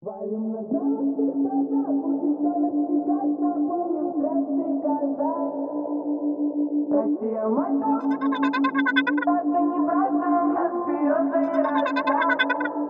Валим на золотых тазах, будешь девочки касса, помним трек «Стрекоза». Россия, мать, это не просто, у нас берется и растет.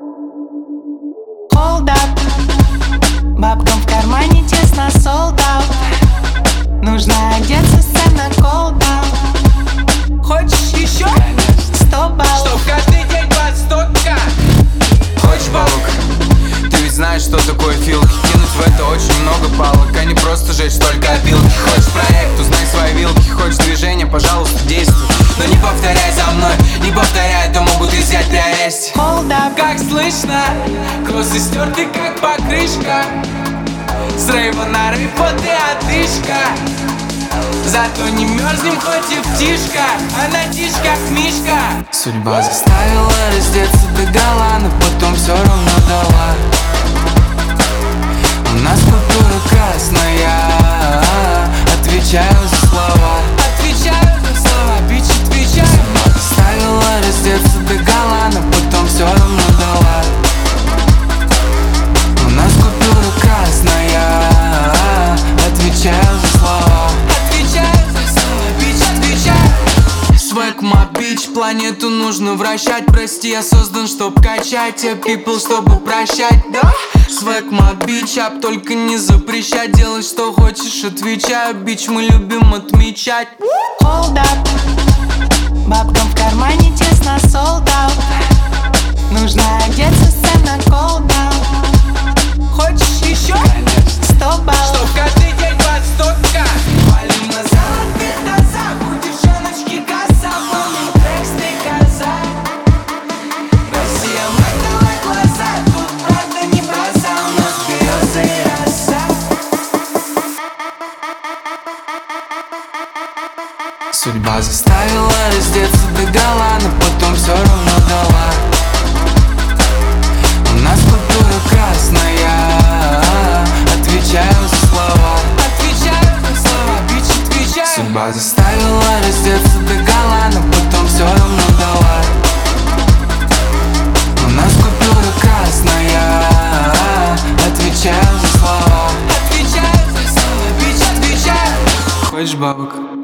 Hold up, бабкам в кармане тесно, sold out. Нужно одеться, сцена cold down. Хочешь еще? 100 баллов. Чтоб каждый день под 100к. Хочешь балок? Ты ведь знаешь, что такое филки. Кинуть в это очень много палок, а не просто жечь только опилки. Хочешь проект, узнай свои вилки. Хочешь движение, пожалуйста, действуй. Но не повторяй за мной, не повторяй, то могут изъять при аресте. Hold up, Как слышно, кроссы стерты как покрышка. С рейва на рейв, вот и одышка. Зато не мерзнем, хоть и птишка, а на тишках мишка. Судьба заставила раздеться догола, но потом все равно дала. У нас купюра красная, отвечаю за слова. Отвечаю за слова, бич, отвечаю. Судьба заставила раздеться догола, но потом все равно дала. У нас купюра красная, отвечаю за слова. Свэг, ма бич, планету нужно вращать. Прости, я создан, чтоб качать. Те people, чтобы прощать, да? Свэг, ма бич, ап, только не запрещать. Делай, что хочешь, отвечаю, бич, мы любим отмечать. hold up, бабкам в кармане тесно, sold out. Нужно одеться, сцена cold down. Хочешь еще? 100 баллов. Чтоб каждый день под 100к. Валим на золотых тазах, у девчоночки касса, помним трек «Стрекоза». Россия, мать, давай глаза, тут правда не броса, у нас берется и роса. Судьба заставила раздеться догола, но потом все равно дала. У нас купюра красная, отвечаю за слова. Отвечаю за слова, бич, отвечаю. Судьба заставила раздеться догола, но потом все равно дала. У нас купюра красная, отвечаю за слова. Отвечаю за слова, бич, отвечаю. Хочешь бабок?